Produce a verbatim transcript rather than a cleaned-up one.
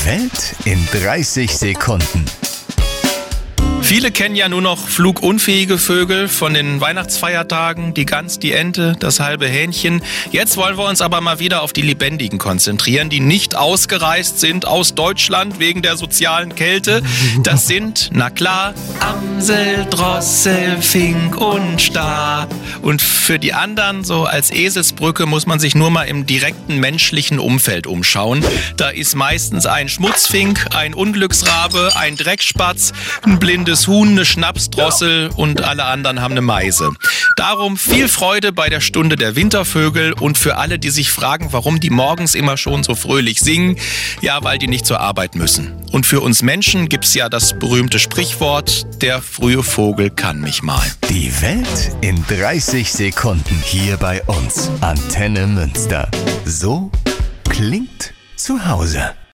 Die Welt in dreißig Sekunden. Viele kennen ja nur noch flugunfähige Vögel von den Weihnachtsfeiertagen, die Gans, die Ente, das halbe Hähnchen. Jetzt wollen wir uns aber mal wieder auf die Lebendigen konzentrieren, die nicht ausgereist sind aus Deutschland wegen der sozialen Kälte. Das sind, na klar, Amsel, Drossel, Fink und Star. Und für die anderen, so als Eselsbrücke, muss man sich nur mal im direkten menschlichen Umfeld umschauen. Da ist meistens ein Schmutzfink, ein Unglücksrabe, ein Dreckspatz, ein blindes Huhn, eine Schnapsdrossel und alle anderen haben eine Meise. Darum viel Freude bei der Stunde der Wintervögel und für alle, die sich fragen, warum die morgens immer schon so fröhlich singen, ja, weil die nicht zur Arbeit müssen. Und für uns Menschen gibt's ja das berühmte Sprichwort, der frühe Vogel kann mich mal. Die Welt in dreißig Sekunden hier bei uns. Antenne Münster. So klingt zu Hause.